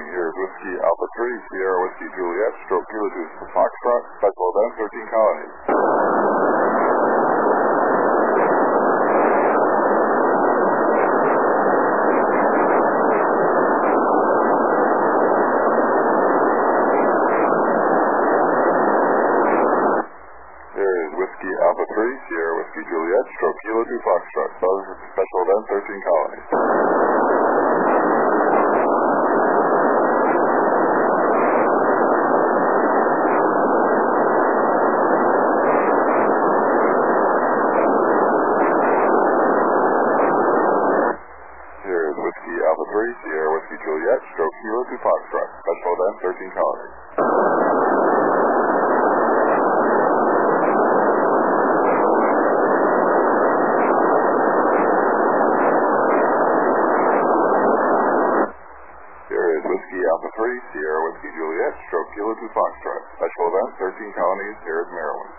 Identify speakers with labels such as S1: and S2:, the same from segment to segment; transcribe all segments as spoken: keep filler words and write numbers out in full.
S1: morning. Here's Whiskey Alpha three, Sierra Whiskey Juliet, stroke Kilo two Foxtrot, special event, thirteen colonies. Whiskey Alpha three, Sierra Whiskey Juliet, stroke Kilo two Foxtrot, special event, thirteen colonies. Here is Whiskey Alpha three, Sierra Whiskey Juliet, stroke Kilo two Foxtrot, special event, thirteen colonies. Whiskey Alpha three, Sierra Whiskey Juliet, stroke Kilo two Foxtrot, special event, thirteen colonies, here is Maryland.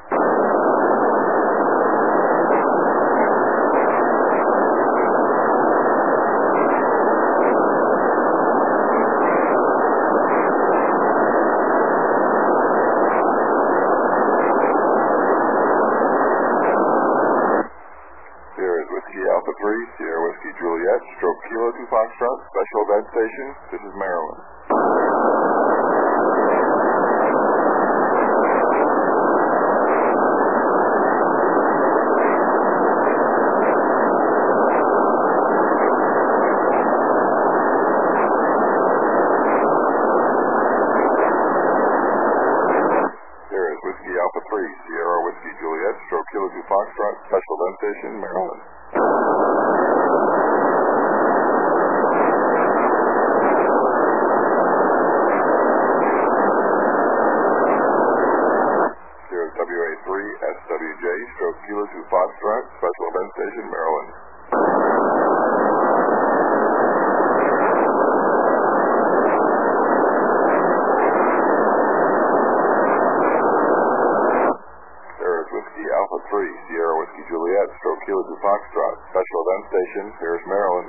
S1: Here is Whiskey Alpha three, Sierra Whiskey Juliet, stroke Kilo two Foxtrot, special event station, this is Maryland. Here is Whiskey Alpha three, Sierra Whiskey Juliet, stroke Kilo two Foxtrot, special event station, Maryland. W A three S W J, stroke Kilo two Foxtrot, special event station, Maryland. There is Whiskey Alpha three, Sierra Whiskey Juliet, stroke Kilo two Foxtrot, special event station, here is Maryland.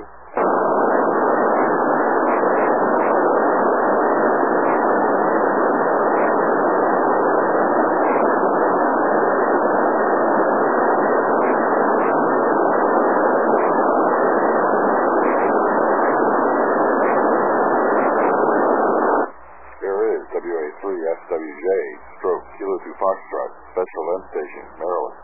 S1: W A three S W J, stroke Kilo two Foxtrot, special event station, Maryland.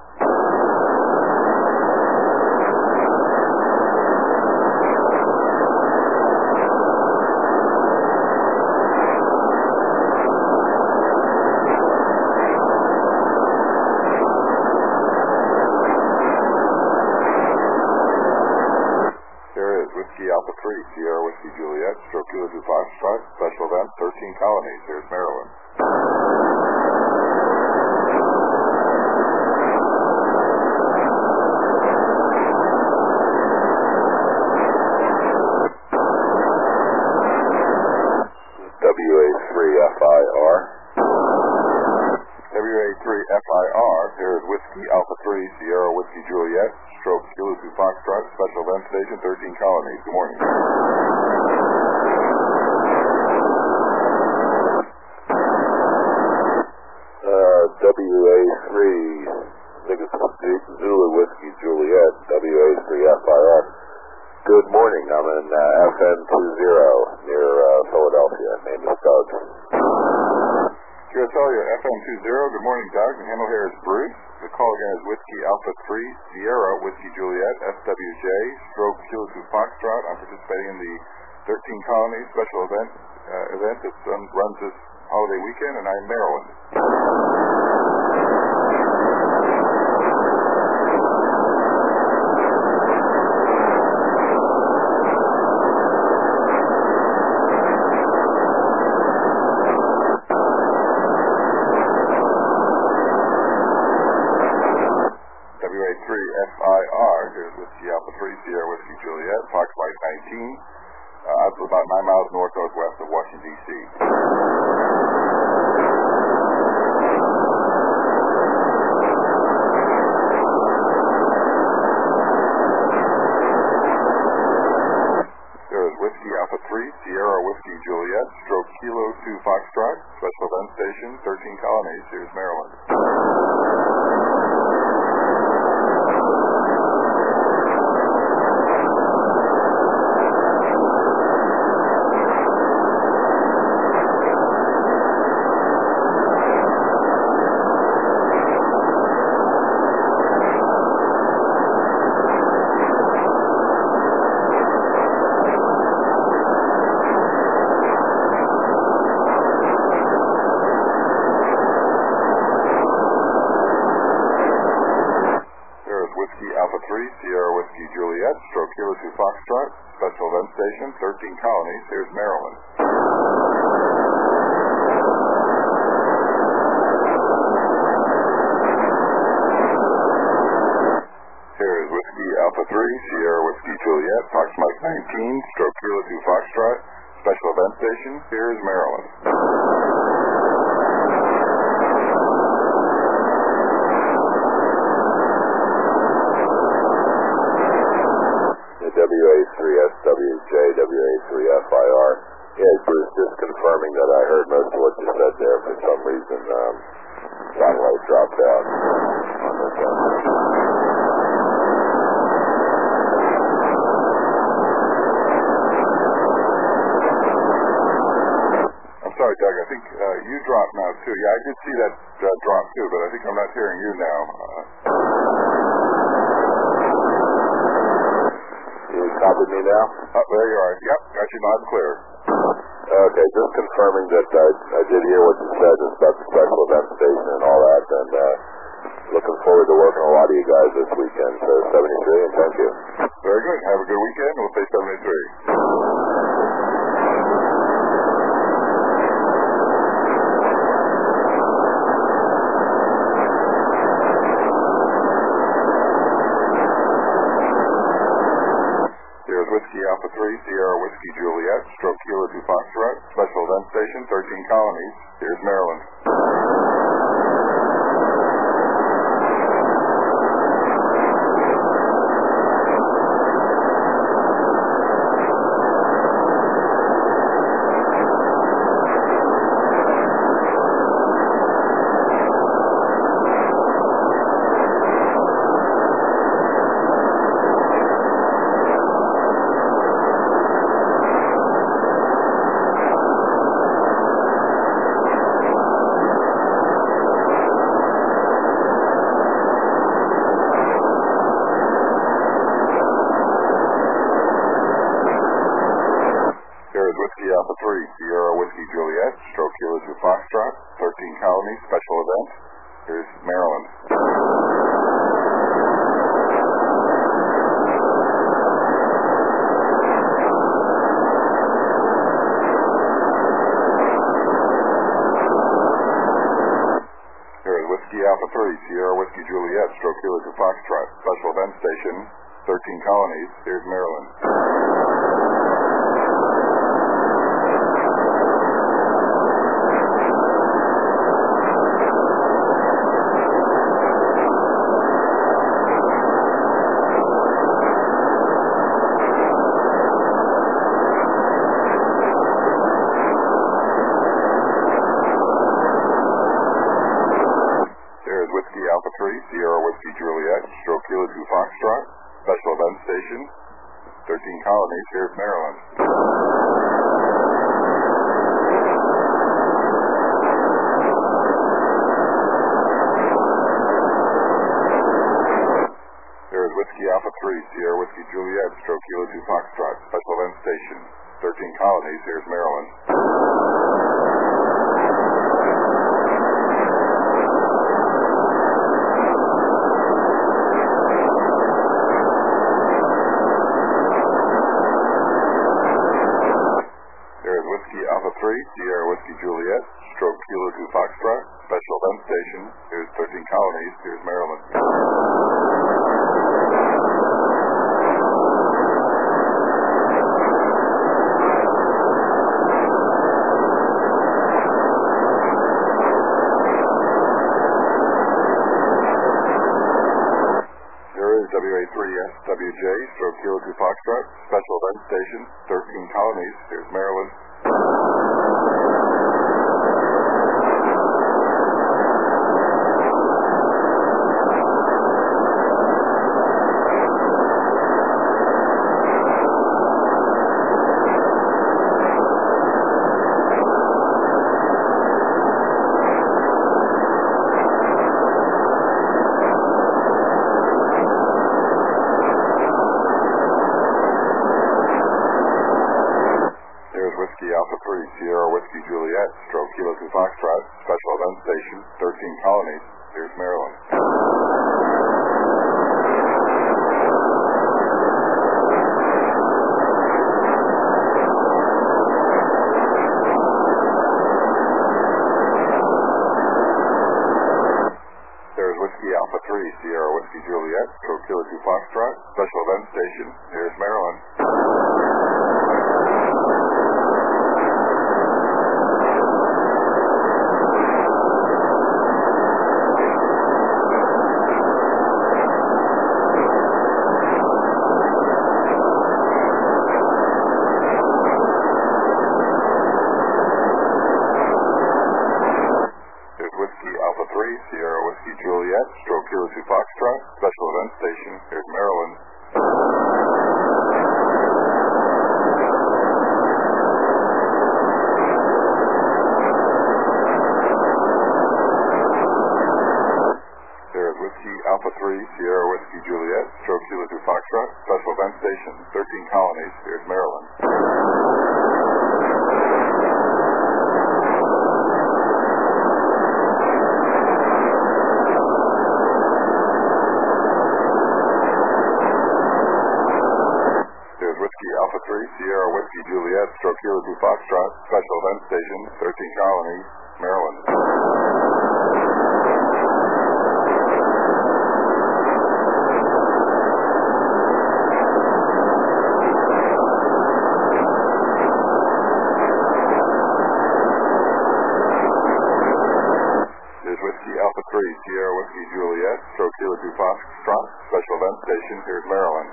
S1: Here is Whiskey Alpha three, Sierra Whiskey Juliet, stroke Kilo two Foxtrot, special event, thirteen colonies, here's Maryland. W A three F I R. W A three F I R, here is Whiskey Alpha three, Sierra Whiskey Juliet, stroke Kilo two Foxtrot, special event station, thirteen colonies. Good morning. Uh, W A three, I think it's Zulu Whiskey Juliet, W A three F I R. Good morning, I'm in uh, F N two zero near uh, Philadelphia. Name is Doug. Q S L, you're F N two zero. Good morning, Doug. The handle here is Bruce. The call again is Whiskey Alpha three, Sierra Whiskey Juliet, S W J, stroke Kilo two Foxtrot. I'm participating in the thirteen colonies special event uh, event that um, runs this holiday weekend, and I'm in Maryland. W A three F I R, here's Whiskey Alpha three, Sierra Whiskey Juliet, Fox Flight nineteen, uh, out about nine miles north-northwest of Washington, D C There is Whiskey
S2: Whiskey Alpha three, Sierra Whiskey Juliet, stroke Kilo two Foxtrot, special event station, thirteen Colonies, here's Maryland. Alpha three, Sierra Whiskey Juliet, stroke Kilo two Foxtrot, special event station, thirteen Colonies, here's Maryland. Here is Whiskey Alpha three, Sierra Whiskey Juliet, Fox Mike nineteen, stroke Kilo two Foxtrot, special event station, here is Maryland.
S1: W A three S W J, W A three F I R. Yeah, Bruce, just confirming that I heard most of what you said there. For some reason, um, satellite dropped out on this one.
S2: I'm sorry, Doug, I think uh, you dropped now, too. Yeah, I did see that uh, drop, too, but I think I'm not hearing you now. Uh,
S1: Copy me now?
S2: Oh, there you are. Yep, got you loud and clear.
S1: Okay, just confirming that I, I did hear what you said just about the special event station and all that, and uh, looking forward to working with a lot of you guys this weekend. So seventy-three, and thank you.
S2: Very good. Have a good weekend. We'll say seventy-three. Whiskey Alpha three, Sierra Whiskey Juliet, stroke Kilo two Foxtrot, special event station, thirteen Colonies, here's Maryland. Whiskey Alpha three, Sierra Whiskey Juliet, stroke Kilo two Foxtrot, thirteen Colonies, special event. Here's Maryland. Here is Whiskey Alpha three, Sierra Whiskey Juliet, stroke Kilo two Foxtrot, special event station, thirteen Colonies. Here's Maryland. Alpha three, Sierra Whiskey Juliet, stroke Kilo two Foxtrot, special event station, thirteen Colonies, here's Maryland. Here is Whiskey Alpha three, Sierra Whiskey Juliet, stroke Kilo two Foxtrot, special event station, thirteen Colonies, here's Maryland. Alpha three, Sierra Whiskey Juliet, stroke Kilo two Foxtrot, special event station, here's thirteen Colonies, here's Maryland. Here is W A three S W J, stroke Kilo two Foxtrot, special event station, thirteen Colonies. Here's Maryland. Whiskey Alpha three, Sierra Whiskey Juliet, stroke Kilo two Foxtrot, Special Event Station, thirteen Colonies. Here's Maryland. There's Whiskey Alpha three, Sierra Whiskey Juliet, stroke Kilo two Foxtrot, Special Event Station. Here's Maryland. Alpha three, Sierra Whiskey Juliet, stroke Kilo two Foxtrot, Special Event Station. Here's Maryland. There's Whiskey Alpha three, Sierra Whiskey Juliet, stroke Kilo two Foxtrot, Special Event Station, thirteen Colonies. Here's Maryland. Alpha three, Sierra Whiskey Juliet, stroke Kilo two Foxtrot, Special Event Station, thirteen Colonies, Maryland. There's Whiskey Alpha three, Sierra Whiskey Juliet, stroke Kilo two Foxtrot, Special Event Station, here's Maryland.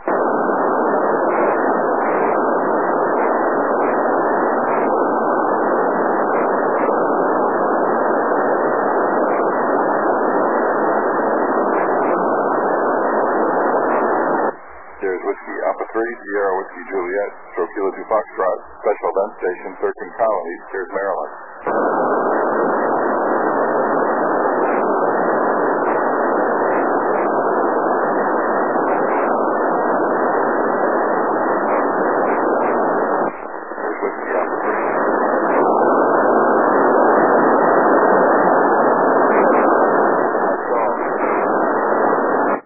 S2: There's Whiskey Alpha three, Sierra Whiskey Juliet, stroke Kilo two Foxtrot, Special Event Station, thirteen Colonies. Here's Maryland.